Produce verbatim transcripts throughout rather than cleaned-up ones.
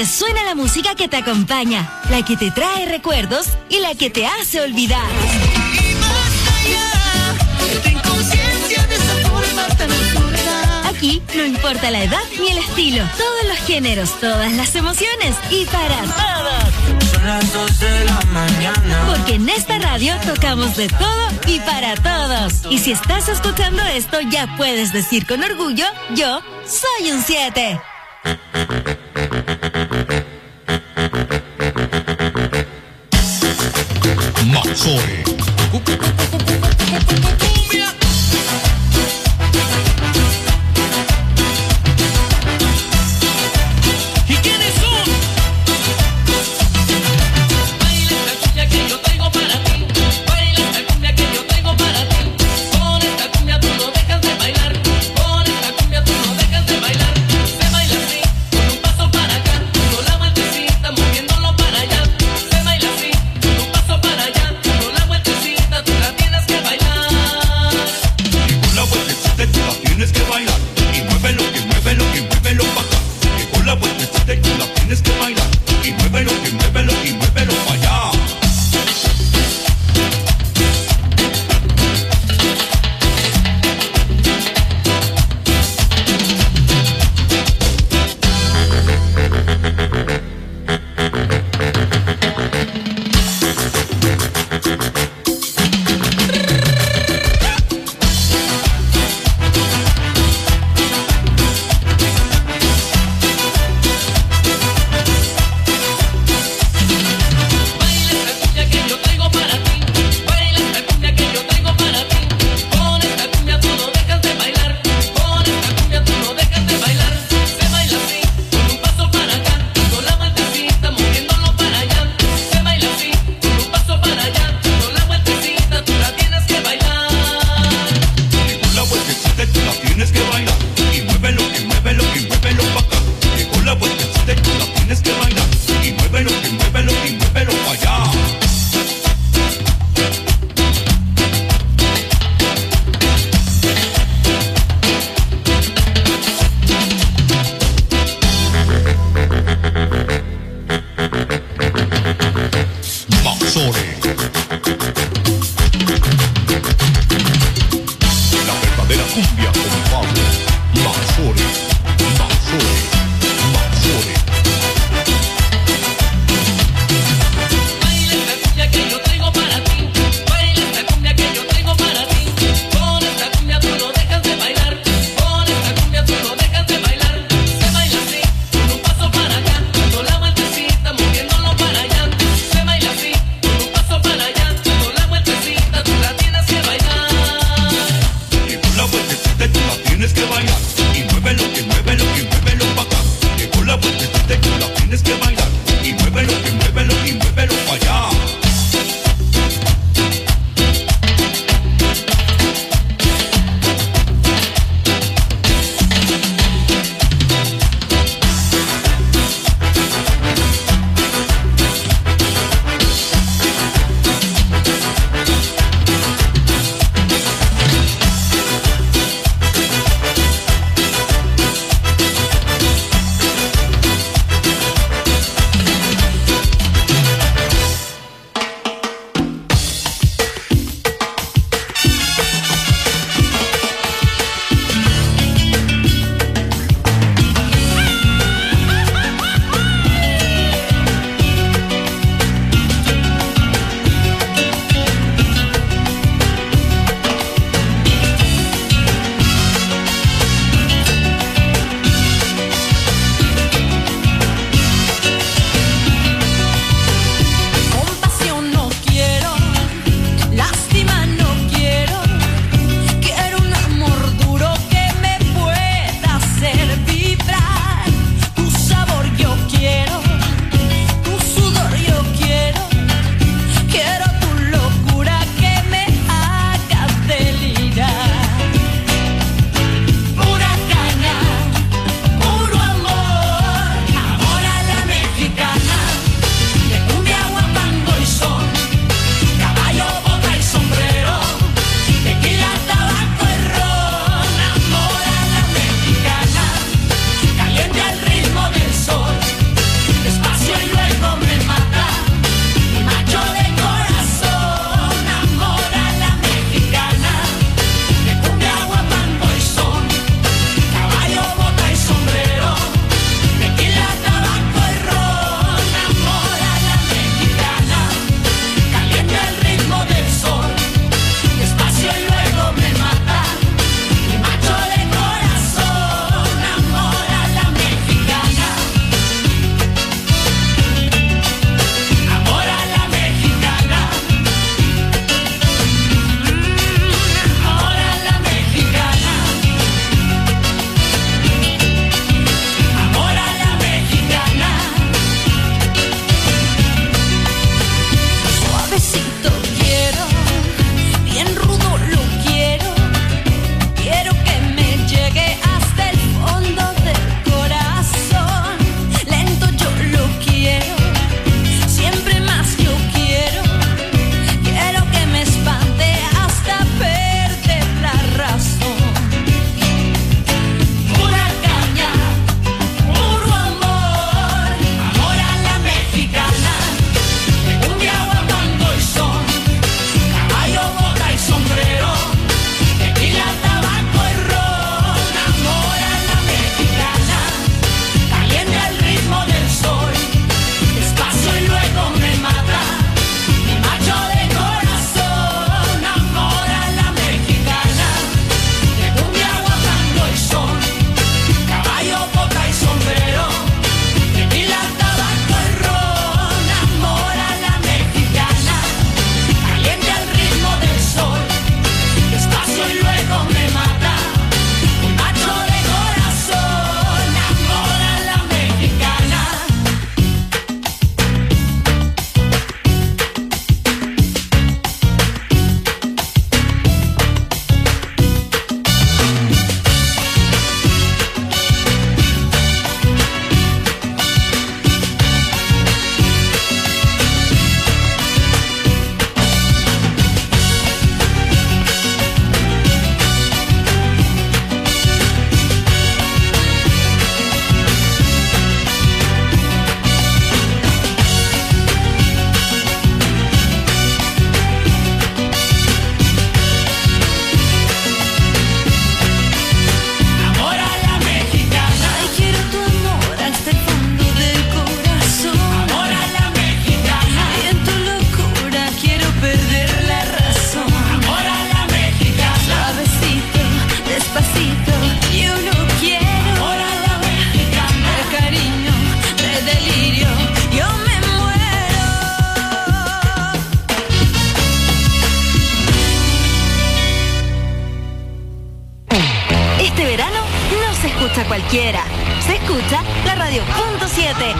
te suena la música que te acompaña, la que te trae recuerdos y la que te hace olvidar. Y más allá, ten conciencia de esa forma tan absurda. Aquí no importa la edad ni el estilo, todos los géneros, todas las emociones y para todos. Son las dos de la mañana. Porque en esta radio tocamos de todo y para todos. Y si estás escuchando esto, ya puedes decir con orgullo, yo soy un siete. Maxore. ¿Y quiénes son? Baila esta cumbia que yo traigo para ti. Baila esta cumbia que yo traigo para ti. Con esta cumbia tú no dejas de bailar. Con esta cumbia tú no dejas de bailar. Se baila así, con un paso para acá, con la vueltecita moviéndolo para allá. Se baila así, con un paso para allá, con la vueltecita tú la tienes que bailar. Y con la vueltecita tú la tienes que bailar. Y muévelo, y muévelo, y muévelo para acá. Y con la vueltecita tú la tienes que bailar. Y muévelo, y muévelo, y muévelo para allá. Baila esta cumbia que yo traigo para ti. Baila esta cumbia que yo traigo para ti. Con esta cumbia tú no dejas de bailar. Con esta cumbia tú no dejas de bailar. Se baila así, con un paso para acá, con la vueltecita moviéndolo para allá. Se baila así, con un paso para allá, con la vueltecita tú la tienes que bailar. Y con la vueltecita tú la tienes que bailar. Y muévelo, y muévelo, y muévelo para acá. Y con la vueltecita tú la tienes que bailar. Y muévelo, y muévelo, y muévelo para allá. Maxore. La verdadera cumbia con Pablo. Maxore. Maxore. Maxore. Baila esta cumbia que yo traigo para ti. Baila esta cumbia que yo traigo para ti. Con esta cumbia tú no dejas de bailar. Con esta cumbia tú no dejas de bailar. Se baila así, con un paso para acá, con la vueltecita moviéndolo para allá. Se baila así, con un paso para allá, quiera. Se escucha la radio punto siete.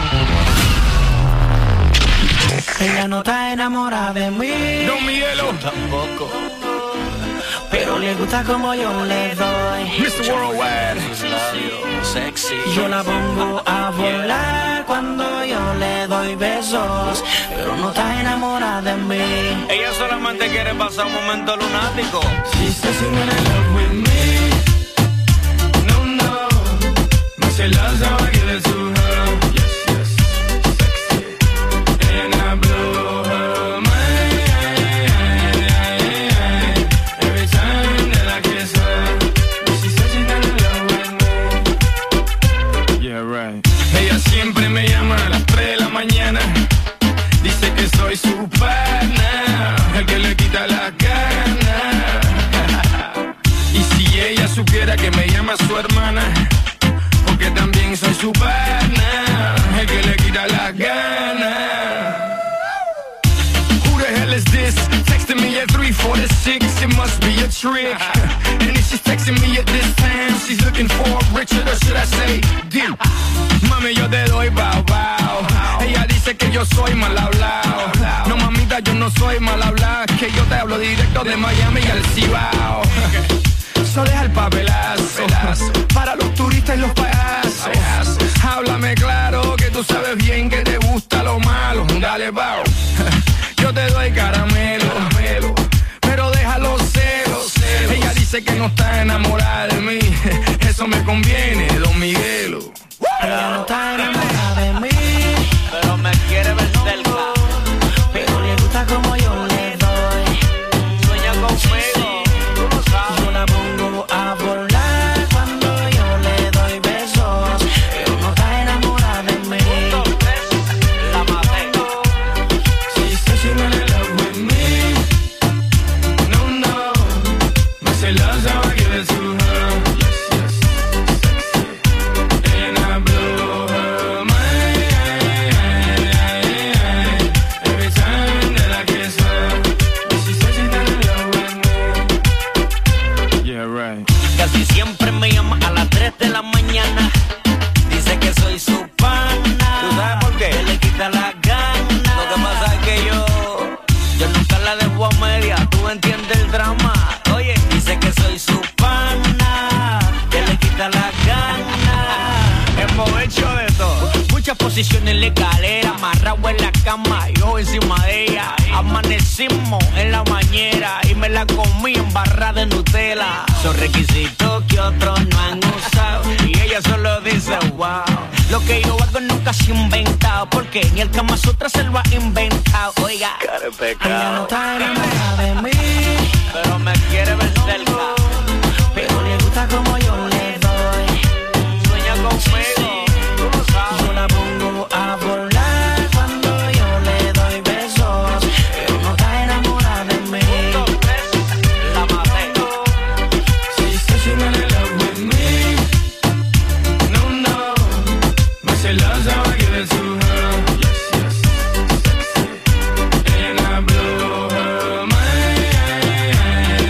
Ella no está enamorada de mí. No, Miguelo. Tampoco. Pero le gusta como yo le doy. mister Worldwide. Sexy. Yo la pongo a volar cuando yo le doy besos. Pero no está enamorada de mí. Ella solamente quiere pasar un momento lunático. She says she wanna love with me. No, no. Me say love's how I give it to her. Yes, yes. Sexy. And I blow her mind. Every time that I kiss her. She says she's gonna love with me. Yeah, right. Ella siempre me llama a las tres de la mañana. Dice que soy su pana, el que le quita la gana. Y si ella supiera que me llama su hermana, porque también soy su pana, el que le quita la gana. Who the hell is this? Texting me at three forty-six, it must be a trick. And if she's texting me at this time, she's looking for Richard, or should I say, Dick? Mami, yo te doy bow bow. Ella dice que yo soy mal hablado. No, mamita, yo no soy mal hablado. Que yo te hablo directo de Miami al Cibao. Eso deja el papelazo para los turistas y los payasos. Háblame claro que tú sabes bien que te gusta lo malo. Dale, bow. Yo te doy caramelo, pero deja los celos. Ella dice que no está enamorada de mí. Eso me conviene, Don Miguelo. Ella no está enamorada de mí. Pero me quiere ver cerca. Pero le gusta como yo le doy. Sueña conmigo, tú lo sabes. Yo la pongo a volar cuando yo le doy besos. Pero no está enamorada de mí. La maté. She says she wanna love with me. No, no. Me say love's how I give it to her. Yes, yes. Sexy. And I blow her mind. Every time that I kiss her. She says she's gonna love with me. Yeah, right. Casi siempre me llama a las tres de la mañana. Dice que soy su pana. ¿Tú sabes por qué? Que le quita la gana. Lo que pasa es que yo, yo nunca la dejo a media. Tú entiendes el drama. Oye, dice que soy su pana. Que le quita la gana. Hemos hecho de todo. Muchas posiciones en la escalera. Amarrado en la cama. Yo encima de ella. Amanecimos en la bañera. Y me la comí en barra de Nutella. Son requisitos que otros no han usado. Y ella solo dice wow. Lo que yo hago nunca se ha inventado. Porque ni el Kama Sutra se lo ha inventado. Oiga, cara de Ella no pecado. está enamorada de mí. Pero me quiere ver cerca. Pero le gusta como yo le doy. Sueña conmigo, tú lo sabes. Yo la pongo a volar cuando yo le doy besos. Pero no está enamorada de mí. La maté. She says she wanna love with me. No, no. Me say love's how I give it to her. Yes, yes. Sexy. And I blow her mind.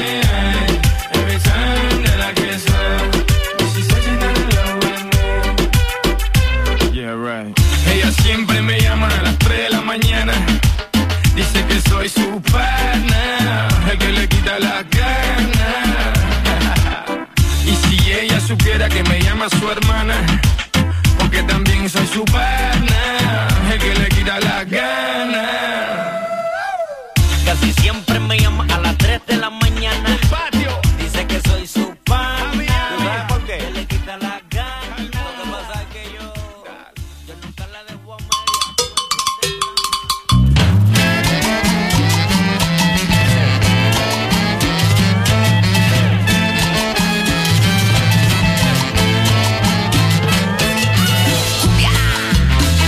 Every time that I kiss her. She says she's gonna love with me. Yeah, right. Ella siempre me llama a las tres de la mañana. Dice que soy su pana, el que le quita la gana. Y si ella supiera que me llama su hermana, porque también soy su pana, el que le quita la gana. Casi siempre me llama a las tres de la mañana. Patio. Dice que soy su pana. ¿Tú sabes por qué? Que le quita la gana. Lo que pasa es que yo, yo nunca la dejo a Cumbia.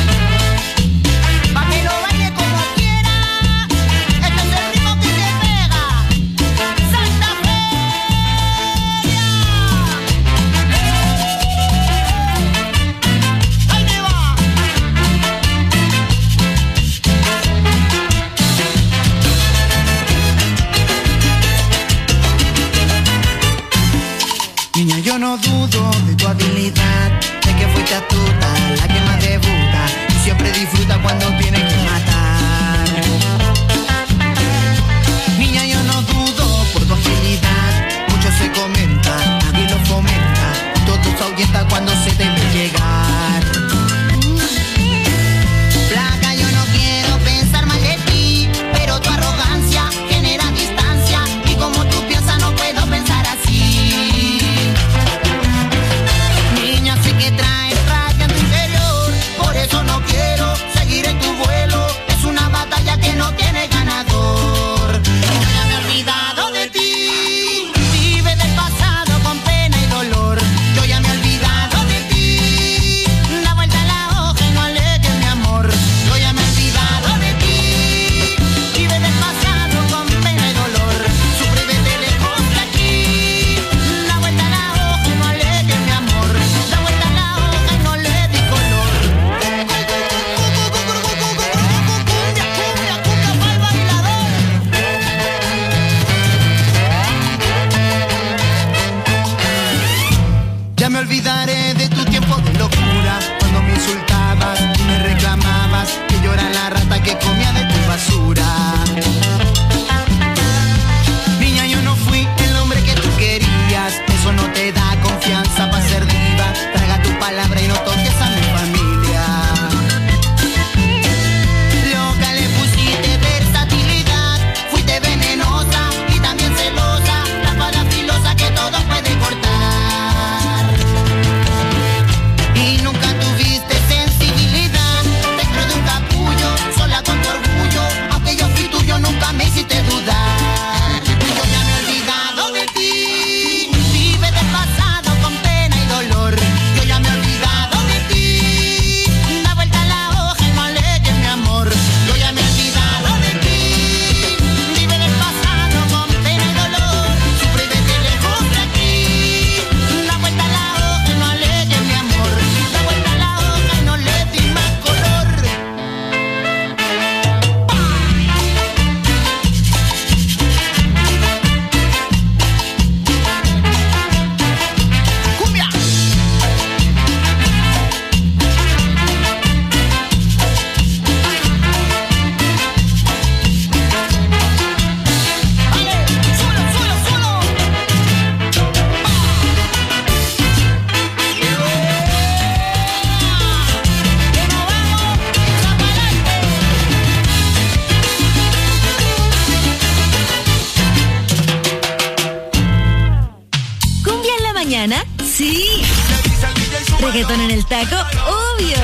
Sí. Reggaetón en el taco, obvio.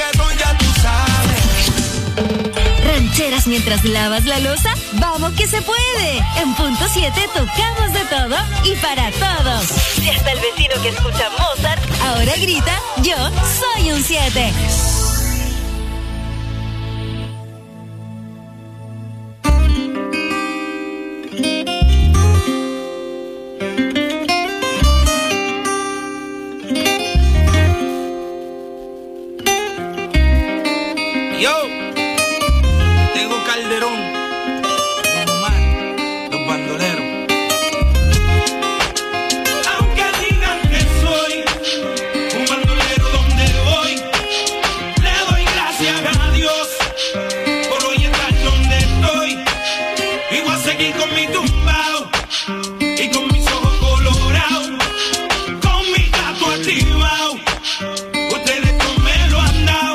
Rancheras mientras lavas la loza, vamos que se puede. En punto siete tocamos de todo y para todos. Si hasta el vecino que escucha Mozart ahora grita, yo soy un siete. Yo, tengo Calderón, Don Omar, los bandoleros. Aunque digan que soy un bandolero donde voy, le doy gracias a Dios por hoy estar donde estoy. Y voy a seguir con mi tumbao y con mis ojos colorados, con mi gato activado. Ustedes no me lo han dado.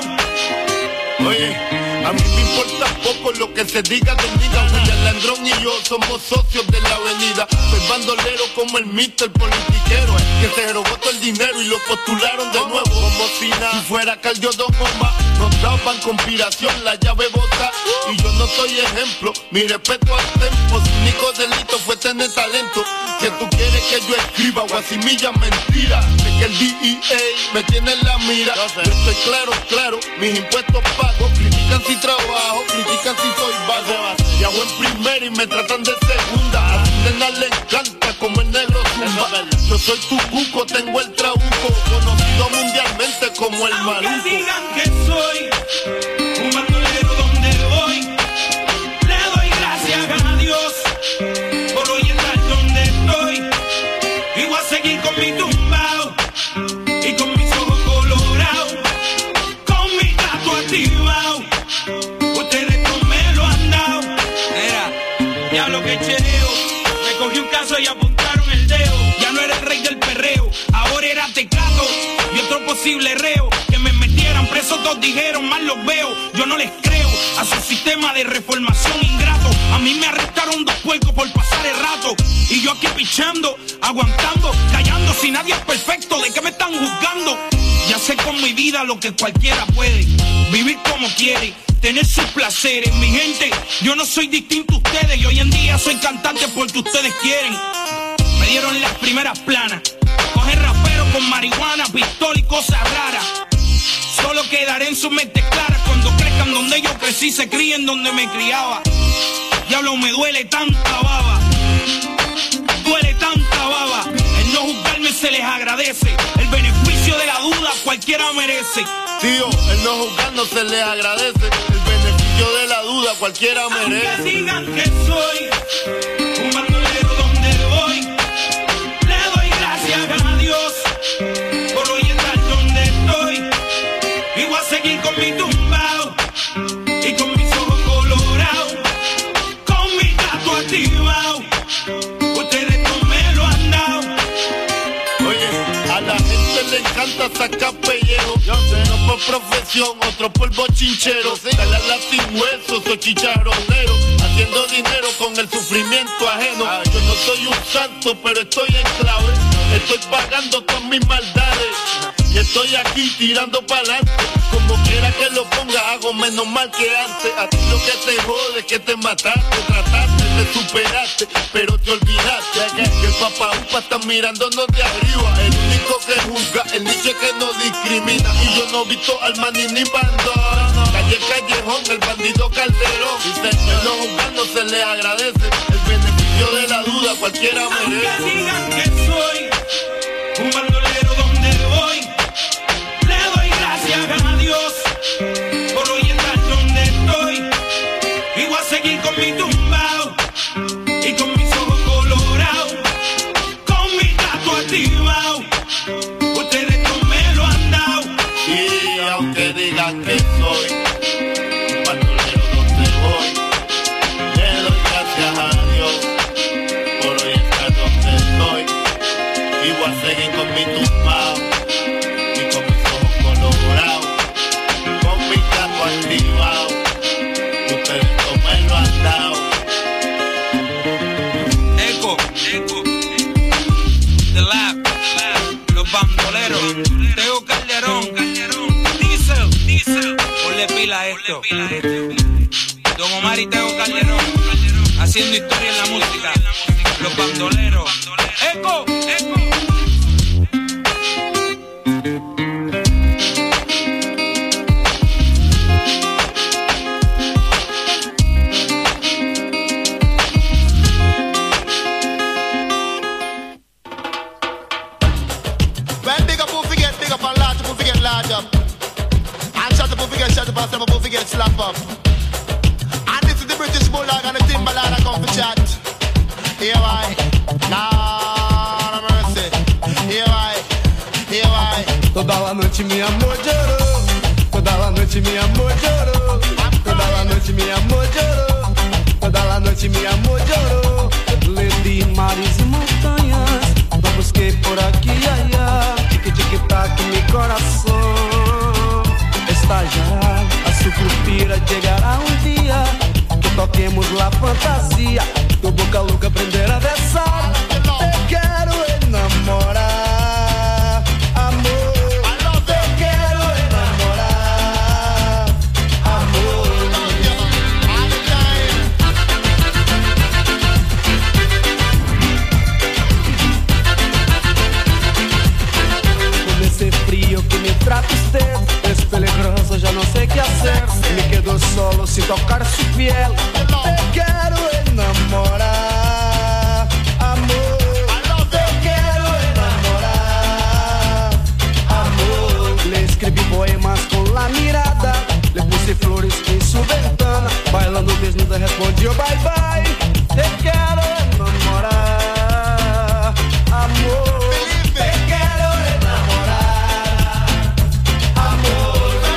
Oye, a mí me importa poco lo que se diga de mí. William Landrón y yo somos socios de la avenida. Soy bandolero como el mister politiquero, que se robó todo el dinero y lo postularon de nuevo. Como si nada, si fuera Cardio Dos Bombas, nos daban conspiración, la llave bota. Y yo no soy ejemplo, mi respeto al tempo. Su único delito fue tener talento. Que tú quieres que yo escriba guasimilla mentira. Sé que el D E A me tiene en la mira. Yo estoy claro, claro, mis impuestos pago. Critican si trabajo, critican si soy vago. Y hago en primera y me tratan de segunda. A tu nena le encanta como el negro zumba. Yo soy tu cuco, tengo el trabuco, conocido mundialmente como el maluco. Aunque digan que soy un bandolero donde voy, le doy gracias a Dios por hoy estar donde estoy. Y voy a seguir con mi tumbao y con mis ojos colorados, con mi gato activado. Ustedes no me lo han dado. Era, ya lo que chereo, me cogí un caso y apuntaron el dedo. Ya no era el rey del perreo, ahora era Tecato y otro posible reo. Que me metieran preso, todos dijeron, mal los veo. Yo no les creo a su sistema de reformación ingrato. A mí me arrestaron dos puercos por pasar el rato. Y yo aquí pichando, aguantando, callando. Si nadie es perfecto, ¿de qué me están juzgando? Ya sé con mi vida lo que cualquiera puede. Vivir como quiere, tener sus placeres. Mi gente, yo no soy distinto a ustedes. Y hoy en día soy cantante porque ustedes quieren. Me dieron las primeras planas. Coger rapero con marihuana, pistola y cosas raras. Solo quedaré en sus mentes claras cuando crezcan donde yo crecí, se críen donde me criaba. Diablo, me duele tanta baba, duele tanta baba. El no juzgarme se les agradece. El beneficio de la duda cualquiera merece. Tío, el no juzgarnos se les agradece. El beneficio de la duda cualquiera merece. Aunque digan que soy un bandolero donde voy, le doy gracias a Dios por hoy estar donde estoy. Y voy a seguir con mi tumbao y con mis ojos colorados, con mi gato activado. Ustedes no me lo han dado. Oye, a la gente le encanta sacar pellejo. Yo sé, no por profesión, otro por bochinchero. Dale a la sin hueso, soy chicharronero. Haciendo dinero con el sufrimiento ajeno. Yo no soy un santo, pero estoy en clave. Estoy pagando todas mis maldades. Y estoy aquí tirando pa'lante. Como quiera que lo ponga, hago menos mal que antes. A ti lo que te jode es que te mataste, trataste, te superaste, pero te olvidaste que el papá upa está mirándonos de arriba. El único que juzga, el niche que no discrimina. Y yo no he visto al maní ni bandón. Calle Callejón, el bandido Calderón. Dice, el no juzgar no se le agradece. El beneficio de la duda cualquiera merece. Aunque digan que soy un bandolero donde voy, le doy gracias a Dios por hoy estar donde estoy. Y voy a seguir con mi tumbao y con mis ojos colorados, con mi gato activado. Ustedes no me lo han dado. Y aunque digan que soy un bandolero donde voy, le doy gracias a Dios por hoy estar donde estoy. Y voy a seguir con mi tumbao y con mis ojos colorados, con mi gato activado. Ustedes no me lo han dado. Eco, eco, The Lab, los bambos. Ponle pila a esto. Don Omar y Tego Calderón, haciendo historia en la música. Los bandoleros. ¡Eco! ¡Eco! Slap up. And this is the British Bulldog and the Timberland I come for chat. Here I, nah, no mercy. Here I, here I. Toda la noite mi amor llorou. Toda la noite mi amor llorou. Toda la noite mi amor llorou. Toda la noite mi amor llorou. Le di mares e montanhas. Lo busquei por aqui, ai, ai. Tic-tic-tac, mi coração estallará. Su suspira llegará un día que toquemos la fantasía. Tu boca louca aprender a besar. Te quero enamorar, amor. Te quero enamorar, amor. Con ese frío que me trata usted es peligroso, ya no sé qué hacer. Me quedo solo sin tocar su piel. Te quiero enamorar, amor. Te quiero enamorar, amor. Le escribí poemas con la mirada. Le puse flores en su ventana. Bailando desnuda respondió bye bye. Te quiero enamorar, amor. Te quiero enamorar, amor.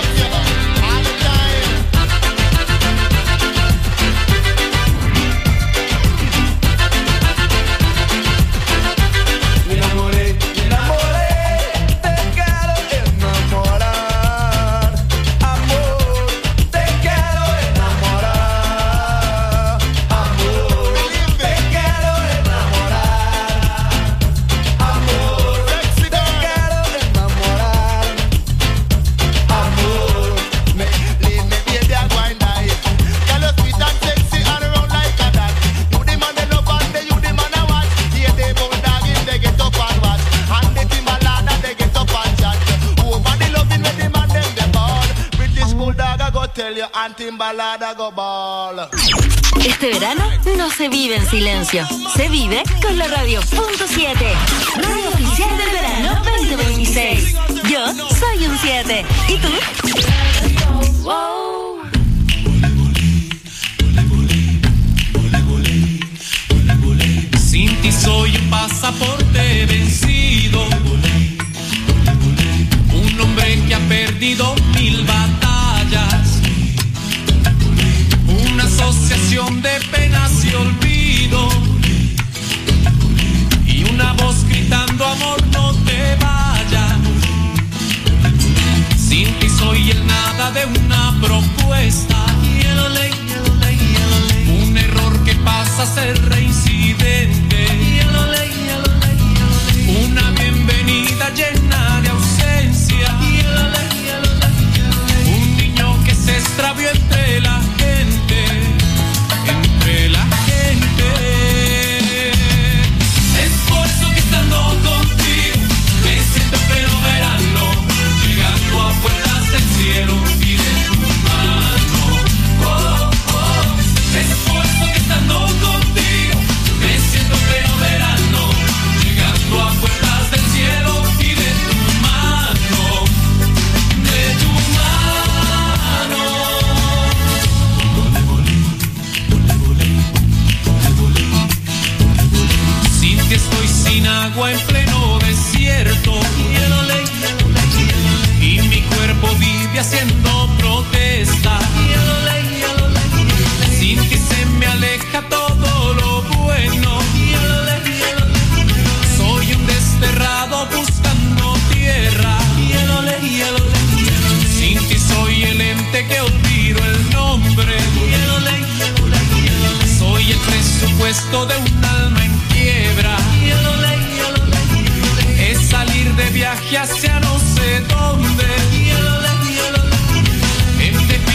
Este verano no se vive en silencio, se vive con la radio punto siete, radio oficial del verano veinte veintiséis. Yo soy un siete. ¿Y tú? Wow. Sin ti soy un pasaporte vencido, un hombre que ha perdido mil batallas, una asociación de penas y olvido, y una voz gritando amor no te vayas. Sin ti soy el nada de una propuesta, un error que pasa a ser reincidente, una bienvenida llena de ausencia, un niño que se extravió entre la gente, entre la gente. Es por eso que estando contigo me siento fenomenal, llegando a puertas del cielo y de tu mano. Oh, oh. Es por eso que estando contigo me siento fenomenal, llegando a puertas del cielo y de tu mano, de tu mano. Sin ti estoy sin agua en pleno desierto, y mi cuerpo vive haciendo protesta. Sin ti se me aleja todo lo bueno, soy un desterrado buscando tierra. Sin ti soy el ente que olvido el nombre, soy el presupuesto de un alma en quiebra. Es salir de viaje hacia no sé dónde, en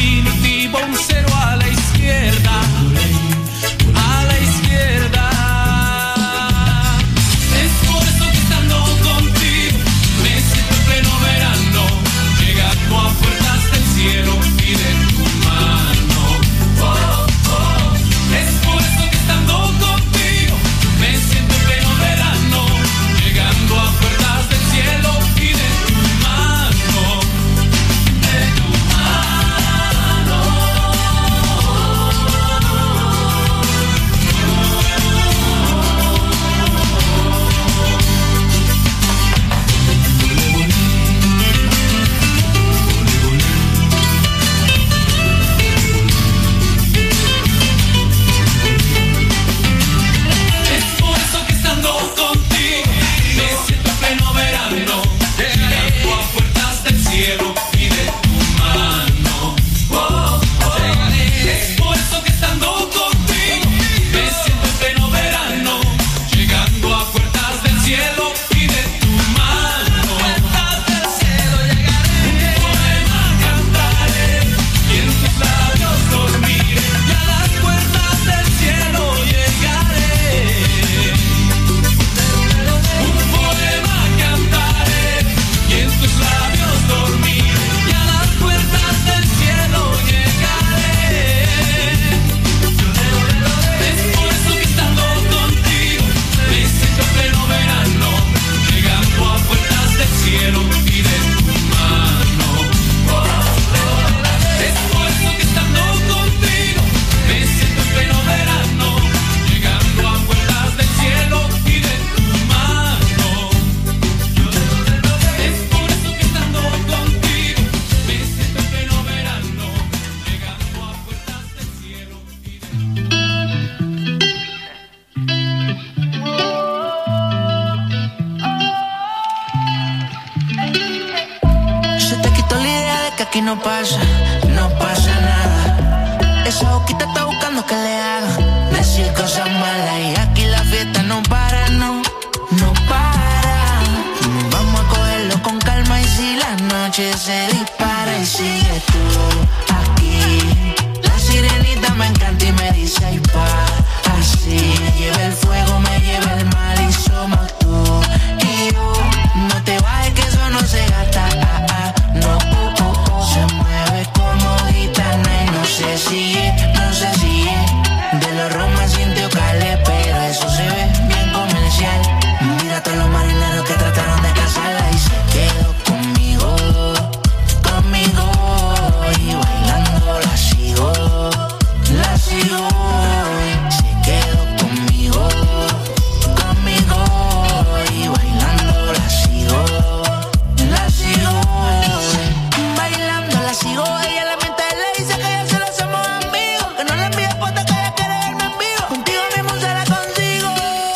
no pasa, no pasa nada. Esa boquita está buscando que le haga decir cosas malas y aquí la fiesta no para, no, no para. Vamos a cogerlo con calma y si la noche se dispara y sigue tú aquí. La sirenita me encanta y me dice ay pa, así. Me lleva el fuego, me lleva el mal y somos tú y yo. No te bajes que eso no se gasta, ah, ah, no, oh, oh, oh. Se mueve como gitana y no sé si es, no sé si es de los Romas Indio Calé, pero eso se ve bien comercial. Mira a todos los marineros que trataron de casarla y se quedó conmigo, conmigo y bailando la sigo, la sigo. Se quedó conmigo, conmigo y bailando la sigo, la sigo. Bailando la sigo, ella la mente le dice que ya se lo hacemos amigos, que no le envíe fotos que ella quiere verme en vivo. Contigo mismo se la consigo.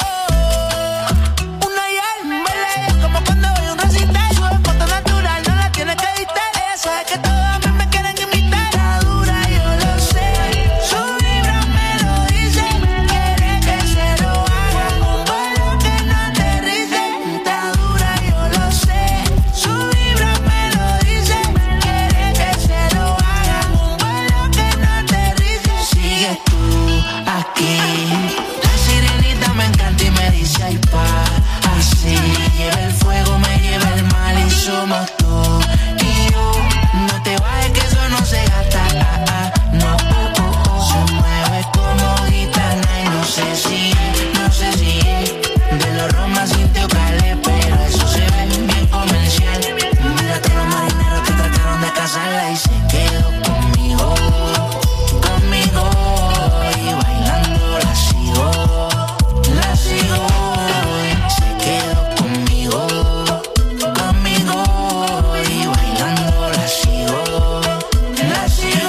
Una y al baila ella como cuando voy a un recital. Su foto natural no la tiene que editar. Ella sabe que todos a mí me quieren imitar. Está dura, yo lo sé. Su vibra me lo dice. Quiere que se lo haga un vuelo que no aterrice. Está dura, yo lo sé. Su vibra me lo dice. Quiere que se lo haga un vuelo que no aterrice. Sigue tú aquí. La sirenita me encanta y me dice ay pa, así. Me lleva el fuego, me lleva el mal y somos tú y yo. No te bajes que eso no se gasta, ah, ah, no, oh, oh, oh. Se mueve como gitana y no sé si, no sé si es de los Romas Indio Calé, pero eso se ve bien comercial. Mira a todos los marineros que trataron de casarla y se quedó conmigo, conmigo y bailando la sigo, la sigo. Se quedó conmigo, conmigo y bailando la sigo, la sigo.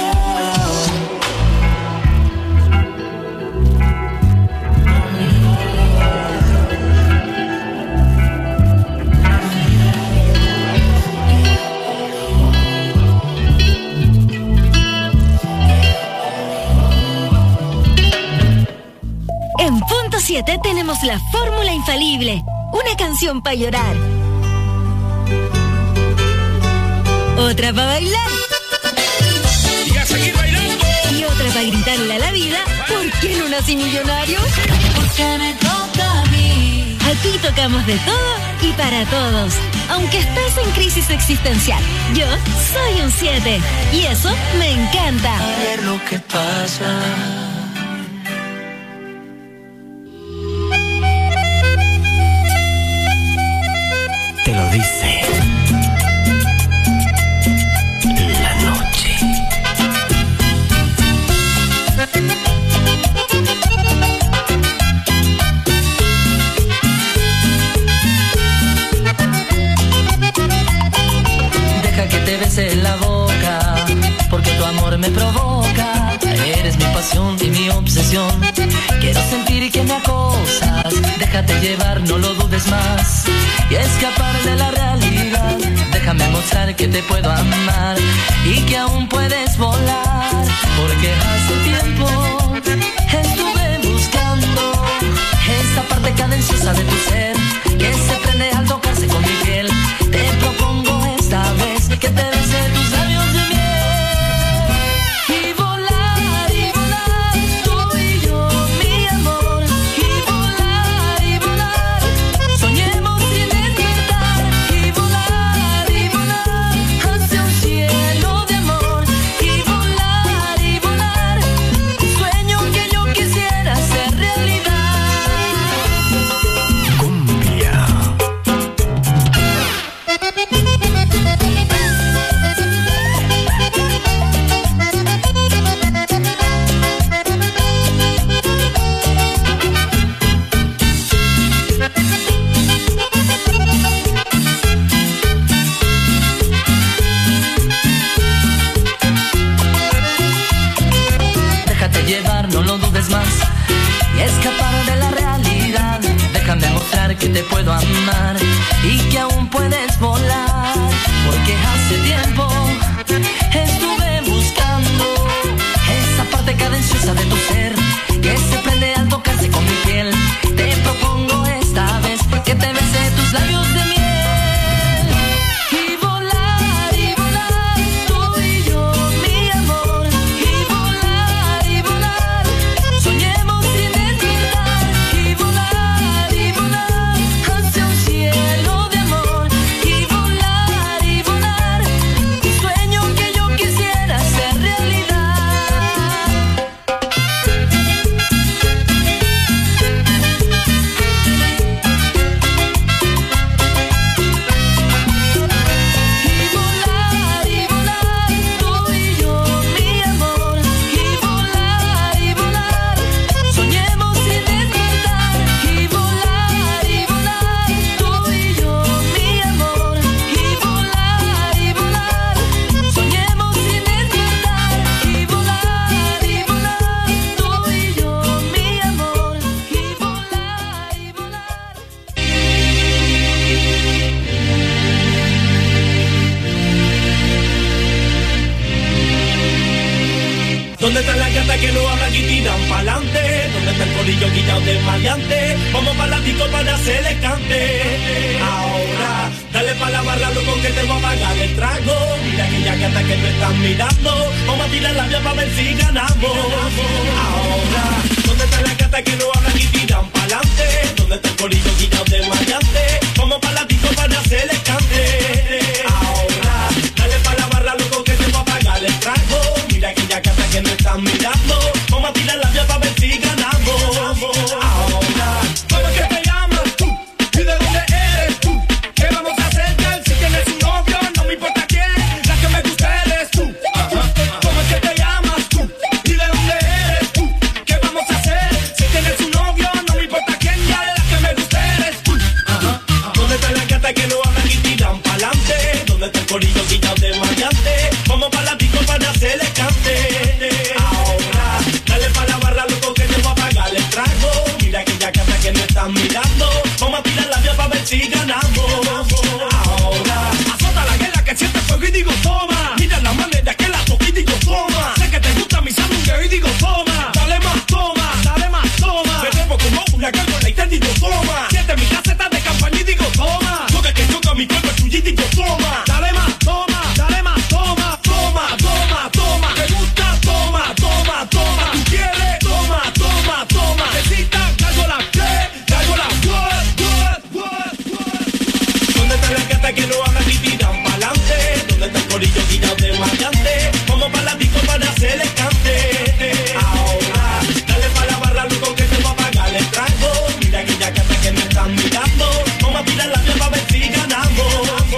En punto siete tenemos la fórmula infalible. Una canción para llorar. Otra para bailar. Y a seguir bailando. Y otra para gritarle a la vida. ¿Por qué no nací millonario? Porque me toca a mí. Aquí tocamos de todo y para todos. Aunque estés en crisis existencial, yo soy un siete. Y eso me encanta. A ver lo que pasa. Te lo dice la noche. Deja que te bese en la boca, porque tu amor me provoca. Eres mi pasión y mi obsesión. Quiero sentir que me acosas. Déjate llevar, no lo dudes más. Y escapar de la realidad. Déjame mostrar que te puedo amar y que aún puedes volar. Porque hace tiempo estuve buscando esa parte cadenciosa de tu ser que se prende al tocarse con mi piel. Te propongo esta vez que te bese tus labios de miel. Y volar, y volar, tú y yo, mi amor. Y volar, y volar, soñemos sin despertar. Y volar, y volar, hacia un cielo de amor. Y volar, y volar, un sueño que yo quisiera hacer realidad. Cumbia. Déjate llevar, no lo dudes más. Y escapar de la realidad. Déjame mostrar que te puedo amar y que aún puedes volar. Porque hace tiempo tiran pa'lante, donde está el corillo guillado de maleante, vamos pa' la disco para hacerle cante. Ahora, dale pa' la barra, loco, que te voy a pagar el trago. Mira aquella gata que me están mirando, vamos a tirar la vía pa' ver si ganamos. Ahora, ¿dónde está la gata que no hablan y tiran pa'lante? ¿Dónde está el corillo guillado de maleante? Vamos pa' la disco para hacerle cante. Ahora, dale pa' la barra, loco, que te voy a pagar el trago. Mira aquella gata que me están mirando, vamos a tirar la vía pa' ver si ganamos. Ahora, ¿cómo es que te llamas tú? ¿Y de dónde eres tú? ¿Qué vamos a hacer, girl? Si tienes un novio, no me importa quién, la que me gusta eres tú. ¿Cómo es que te llamas tú? ¿Y de dónde eres tú? ¿Qué vamos a hacer? Si tienes un novio, no me importa quién, ya la que me gusta eres tú. ¿Dónde está la gata que no hablan y tiran pa'lante? ¿Dónde está el corillo guillado de maleante? Vamos pa' la disco para hacerle cante. Ahora, dale pa' la barra, loco, que te voy a pagar el trago. Mira aquella gata que me están mirando, vamos a tirar la vía pa' ver si ganamos. Ahora, azota la guerra que siente fuego y digo toma. Mira la manera que la toque y digo toma. Sé que te gusta mi sándwich y digo toma. Dale más toma, dale más toma. Me debo como una gárgola y te digo toma. Siente mi caseta de campaña y digo toma. Toca que choca mi cuerpo tuyo y digo toma. Dale más toma, dale más toma. Toma, toma, toma. ¿Te gusta? Toma, toma, toma. ¿Tú quieres? Toma, toma, toma. Necesitas gárgola, ¿qué? Gárgola, what, what, what, what. ¿Dónde está la gata que no hablan y tiran pa'lante? ¿Dónde está el corillo guillado de maleante? Vamos pa' la disco para hacerle cante. Ahora, dale pa' la barra, loco, que te voy a pagar el trago. Mira aquella gata que me están mirando, vamos a tirar la vía pa' ver si ganamos.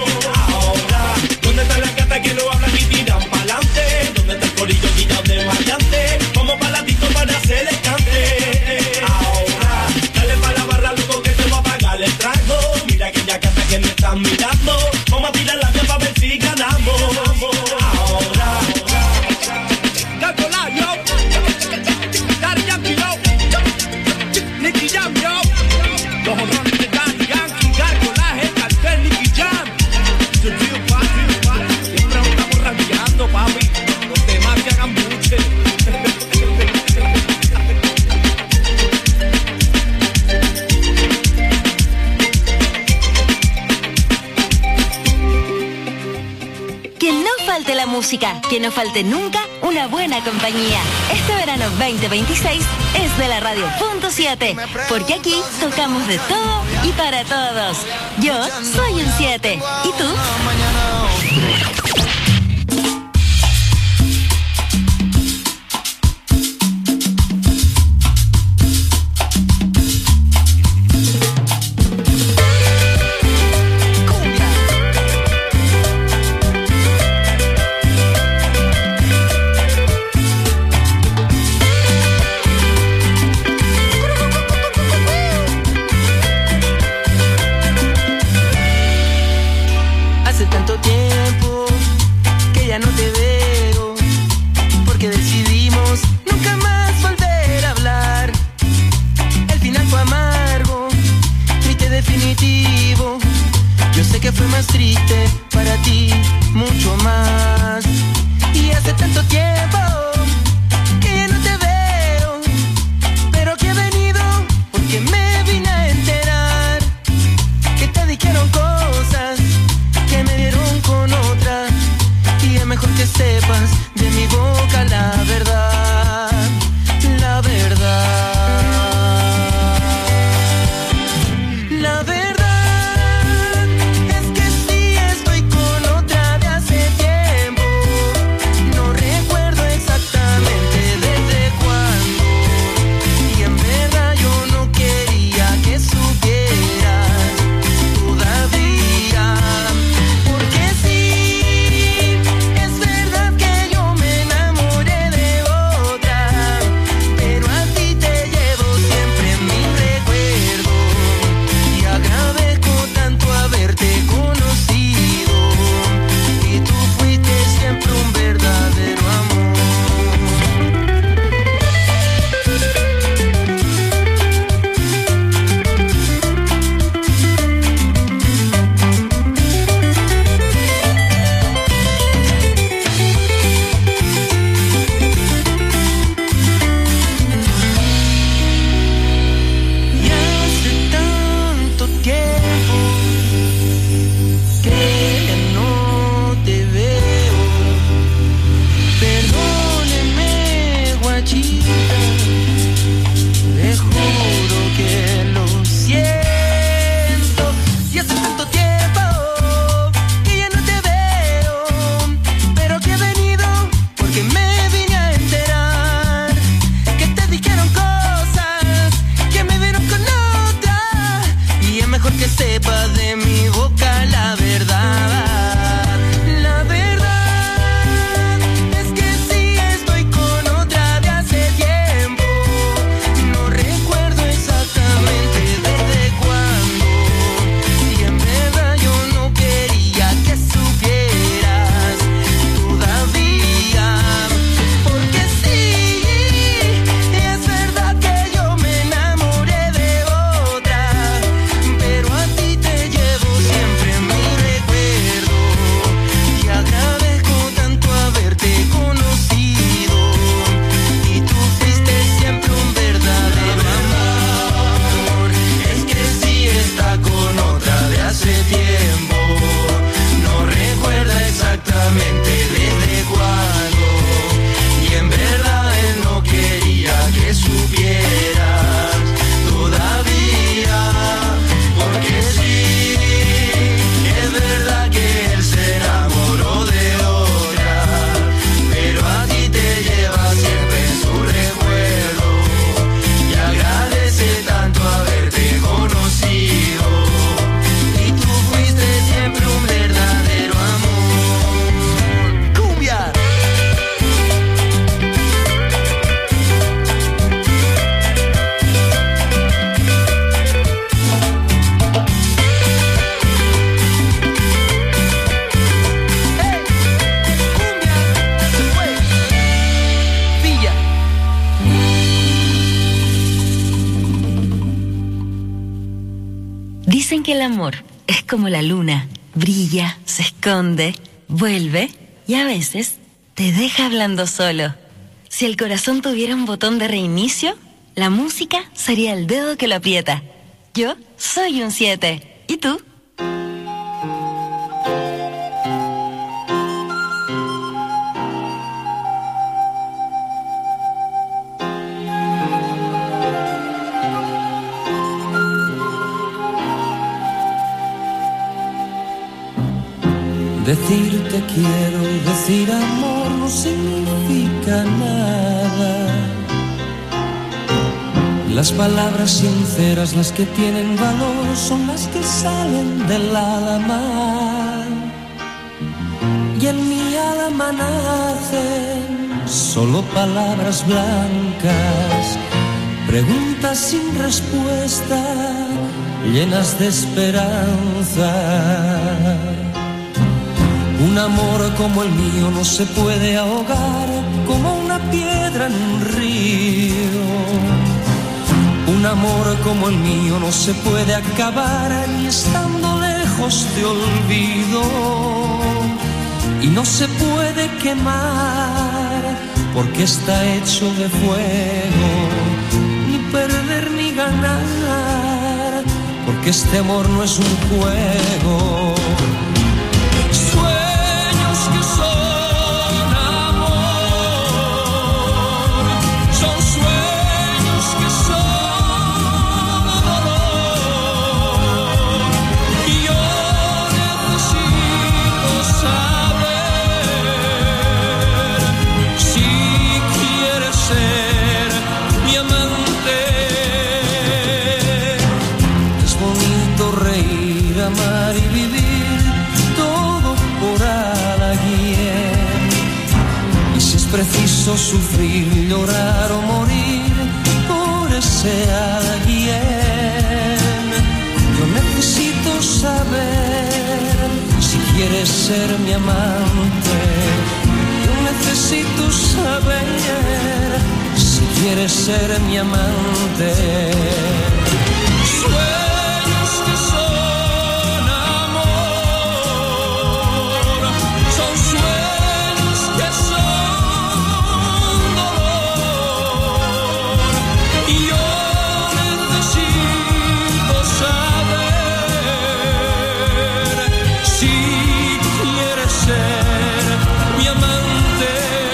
Ahora, ¿dónde está la gata que no hablan y tiran pa'lante? ¿Dónde está el corillo guillado de maleante? Vamos pa' la disco para hacerle cante. Ahora, dale pa' la barra, loco, que te voy a pagar el trago. Mira aquella gata que me están mirando, vamos a tirar la vía pa' ver si ganamos. Ahora, Gárgola, yo, Daddy Yankee, yo, Nicky Jam, yo, los honrones de Daddy Yankee, Gárgola, el cartel, Nicky Jam, the real party, party, siempre nos estamos ranqueando, papi, los demás que hagan buche. Que no falte la música, que no falte nunca una buena compañía. Este verano veinte veintiséis es de la radio punto siete, porque aquí tocamos de todo y para todos. Yo soy un siete. ¿Y tú? Hace tanto tiempo Dicen que el amor es como la luna, brilla, se esconde, vuelve y a veces te deja hablando solo. Si el corazón tuviera un botón de reinicio, la música sería el dedo que lo aprieta. Yo soy un siete. ¿Y tú? Decir te quiero y decir amor no significa nada. Las palabras sinceras, las que tienen valor, son las que salen del alma. Y en mi alma nacen solo palabras blancas, preguntas sin respuesta, llenas de esperanza. Un amor como el mío no se puede ahogar como una piedra en un río. Un amor como el mío no se puede acabar ni estando lejos te olvido. Y no se puede quemar porque está hecho de fuego. Ni perder ni ganar porque este amor no es un juego. Que son amor, son sueños que son dolor, y yo necesito saber si quieres ser mi amante. Es bonito reír, amar y vivir todo por alguien. Y si es preciso sufrir, llorar o morir por ese alguien, yo necesito saber si quieres ser mi amante. Yo necesito saber si quieres ser mi amante. Sueños que son amor, son sueños que son dolor, y yo necesito saber si quieres ser mi amante.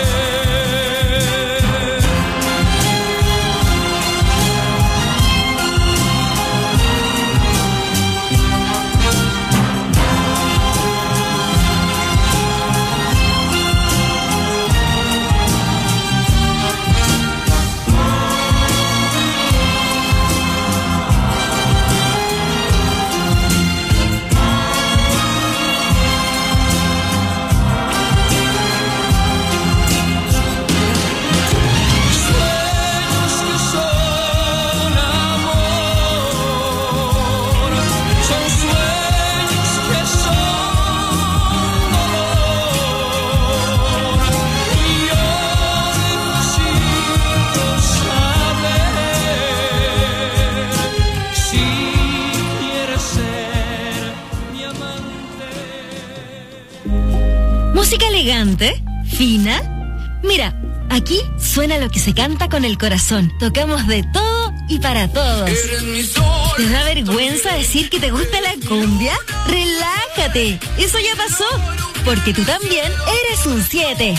Música elegante, fina. Mira, aquí suena lo que se canta con el corazón. Tocamos de todo y para todos. ¿Te da vergüenza decir que te gusta la cumbia? Relájate, eso ya pasó, porque tú también eres un siete.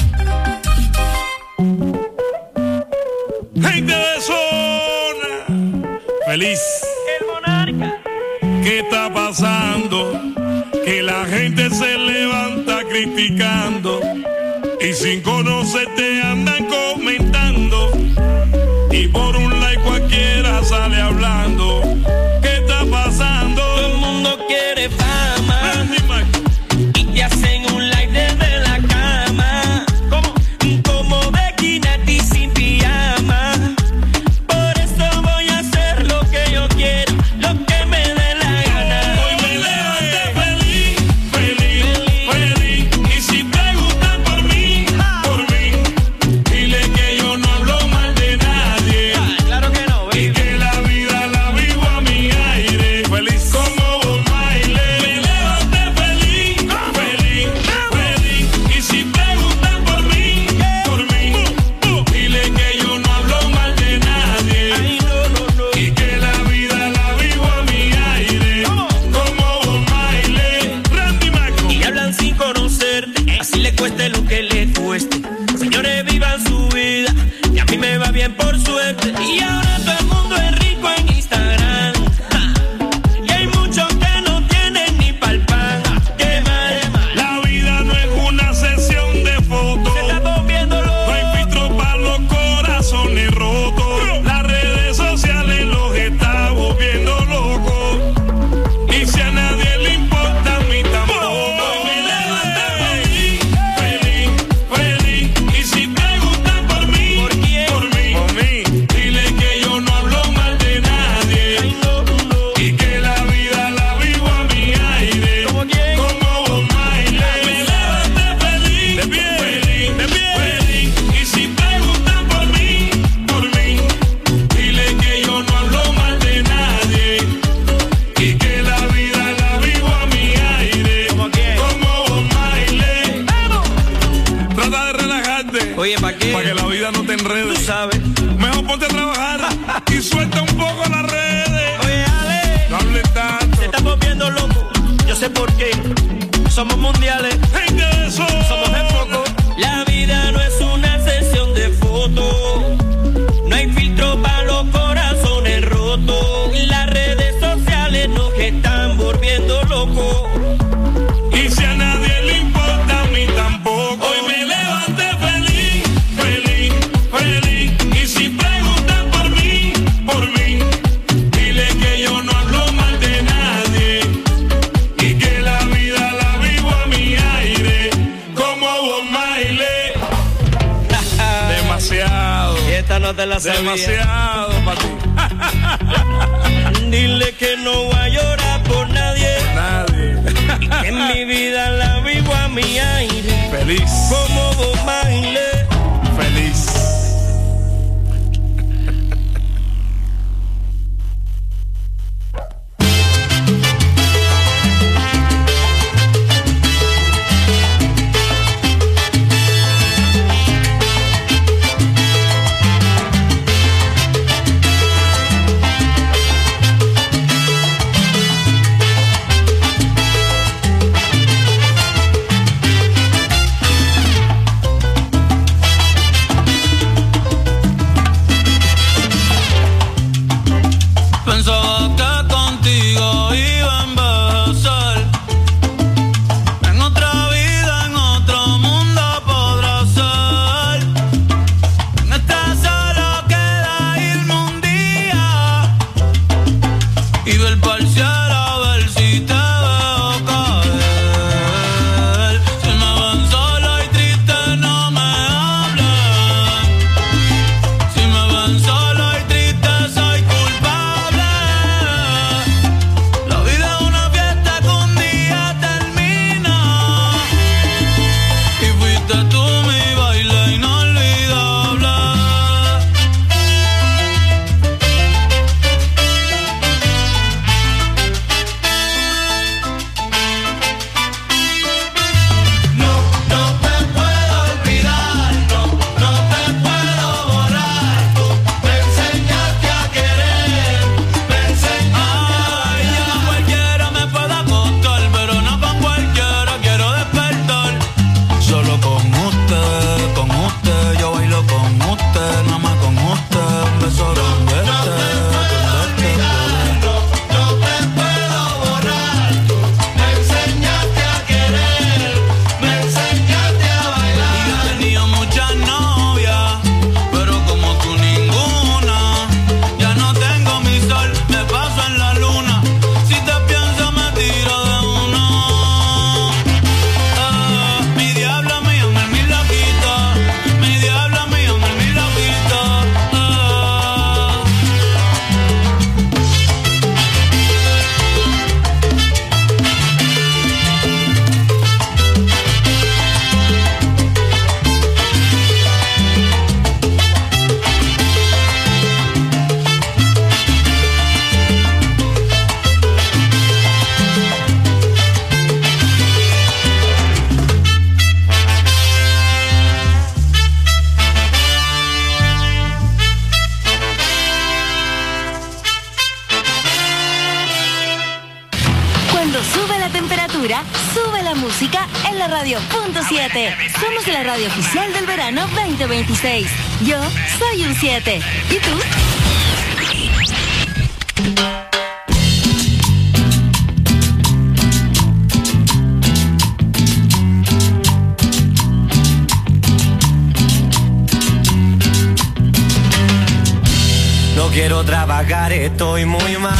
Gente de zona, feliz. El monarca. ¿Qué está pasando? Que la gente se levanta criticando y sin conocerte andan comentando, y por un like cualquiera sale hablando. ¿Qué está pasando? Todo el mundo quiere fama y te hacen un like desde la cama. ¿Cómo? Como Becky Nati sin pijama. Por eso voy a hacer lo que yo quiero, lo que me dé la gana. Hoy me levanté feliz, feliz, feliz. Y si preguntan por mí, por mí, dile que yo no hablo mal de nadie. Ah, claro que no, baby. Y que la vida la vivo suelta un poco las redes. Oye, Ale, no hables tanto. se está volviendo loco. Yo sé por qué. Somos mundiales. Hey, de eso. Somos el foco. La vida no es una sesión de fotos. No hay filtro para los corazones rotos. Las redes sociales nos están volviendo locos. Y si a nadie le importa, a mí tampoco. Hoy me levanté feliz, feliz, feliz. Y si preguntan por mí, por mí, dile que yo no hablo mal de nadie. Y que la vida la vivo a mi aire, como Bob Marley. Demasiado. Y esta no te la sabía. Demasiado para ti. Dile que no va a llorar por nadie. Nadie. Que en mi vida la vivo a mi aire. Feliz. Como Bob Marley. Feliz. Sube la música en la radio punto siete. Somos la radio oficial del verano veinte veintiséis. Yo soy un siete. ¿Y tú? No quiero trabajar, estoy muy mal.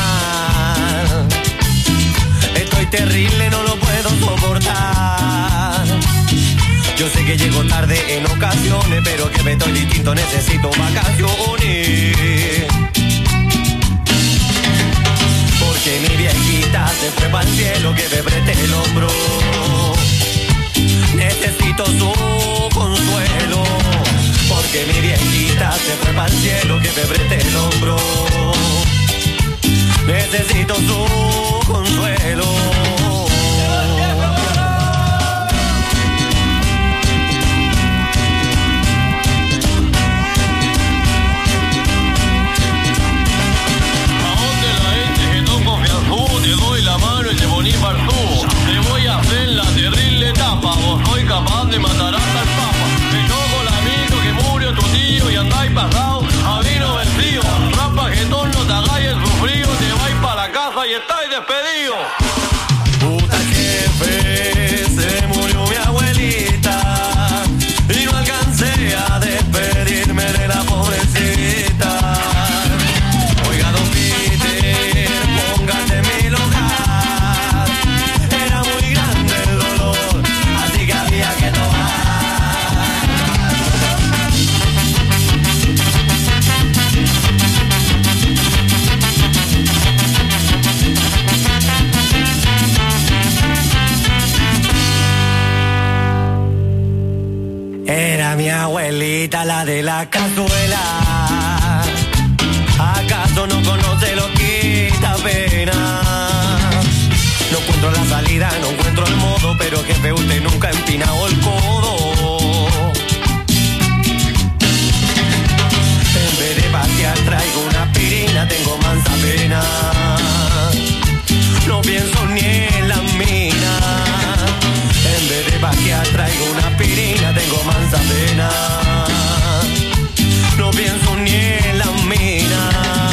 Estoy terrible, no lo puedo soportar. Yo sé que llego tarde en ocasiones, pero que me estoy distinto, necesito vacaciones. Porque mi viejita se fue para el cielo, que me preste el hombro. Necesito su consuelo. Porque mi viejita se fue para el cielo, que me preste el hombro. Necesito su consuelo. estáis despedido. Puta jefe, se murió mi abuelita y no alcancé a despedirme de la pobrecita. Oiga, don Peter, póngase en mi lugar. Era muy grande el dolor, así que había que tomar. Era mi abuelita la de la cazuela. ¿Acaso no conoce lo que da pena? No encuentro la salida, no encuentro el modo, pero jefe, usted nunca ha empinado el codo. En vez de pasear traigo una aspirina, tengo mansa pena. No pienso ni en la mina. En vez de pasear traigo una aspirina, tengo mansa pena. No pienso ni en la mina.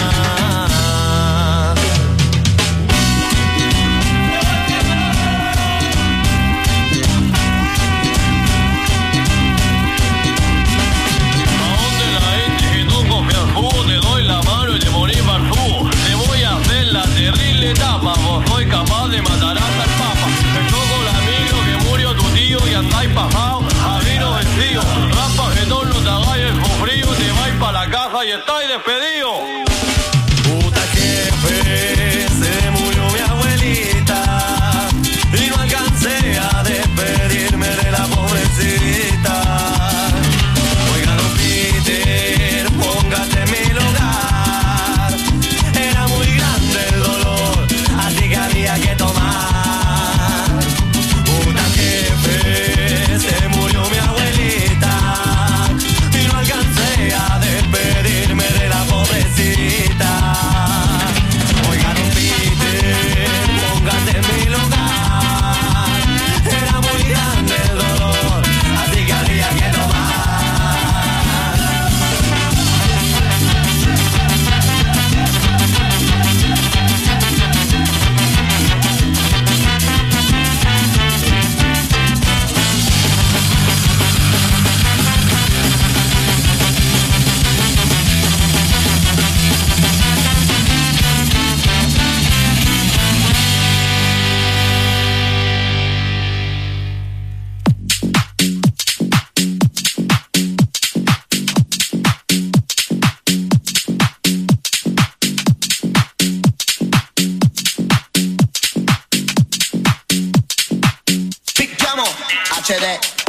¿A dónde la gente que tú confías tú? Te doy la mano y te morí parfú. Te voy a hacer la terrible etapa. Vos soy capaz de matar hasta el papa. Me choco el amigo que murió tu tío y andáis pasado a vino vestido. Rampa que todos no te hagáis el frío. Te vais pa' la casa y estáis despedido. Puta jefe, se murió mi abuelita y no alcancé a despedirme de la pobrecita. Oiga, don Peter, póngase en mi lugar. Era muy grande el dolor, así que había que tomar. Puta jefe, se murió mi abuelita y no alcancé a despedirme de la pobrecita. Oiga, don Peter, póngase en mi lugar. Era muy grande el dolor, así que había que tomar. Picchiamo H D